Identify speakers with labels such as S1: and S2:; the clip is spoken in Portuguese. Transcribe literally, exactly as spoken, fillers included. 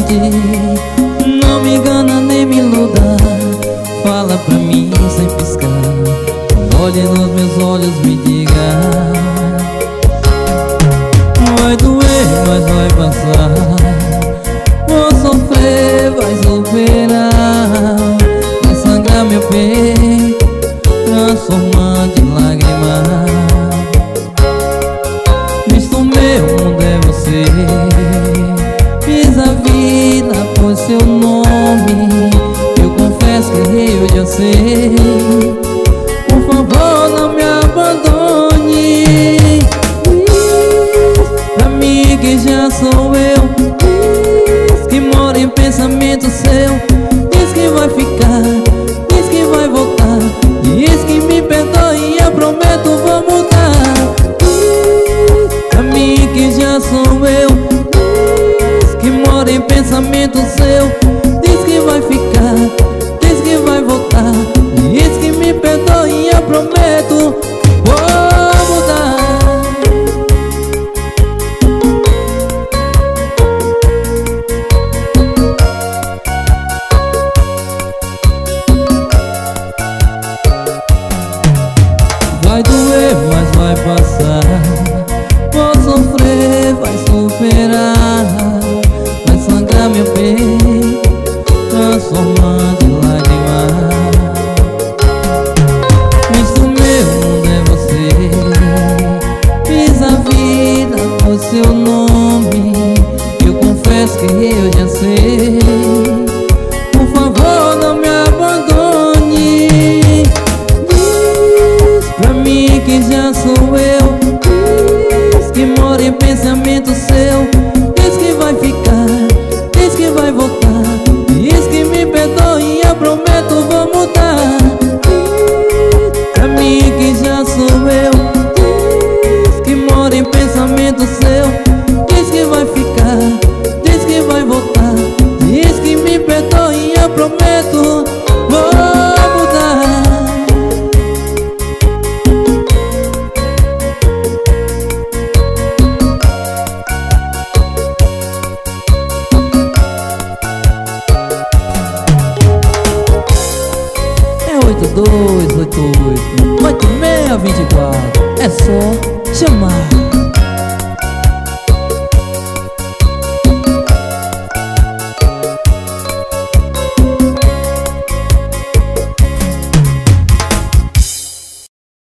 S1: verdade. Não me engana nem me iluda, fala pra mim sem piscar. Olhe nos meus olhos, me diga. Vai doer, mas vai passar. Vou sofrer, vai superar. Vai sangrar meu peito, transformando em lágrimas. Visto meu mundo é você. Fiz a vida por seu nome. Eu confesso que errei, hoje eu sei. Por favor, não me abandone. Diz pra mim que já sou eu. Diz que mora em pensamento seu. Diz que vai ficar, diz que vai voltar. Diz que me perdoe, eu prometo vou mudar. Diz pra mim que já sou eu. Diz que mora em pensamento seu. Diz que vai ficar, diz que vai voltar. Diz que me perdoe, eu prometo vou mudar. Vai doer, mas vai passar. Vou sofrer, vai superar. Vai sangrar meu peito, transformando em lágrimas. Visto meu mundo é você. Fiz a vida por seu nome. Eu confesso que eu já sei. Por favor, não me abandone. Diz pra mim que já sou eu. Diz que mora em pensamento seu. Diz que vai ficar, diz que vai voltar. Diz que me perdoe, eu prometo vou mudar. Diz pra mim que já sou eu. Diz que mora em pensamento seu. Diz que vai ficar, diz que vai voltar. Diz que me perdoe, eu prometo vou mudar. oito dois oito oito oito seis dois quatro. É só chamar.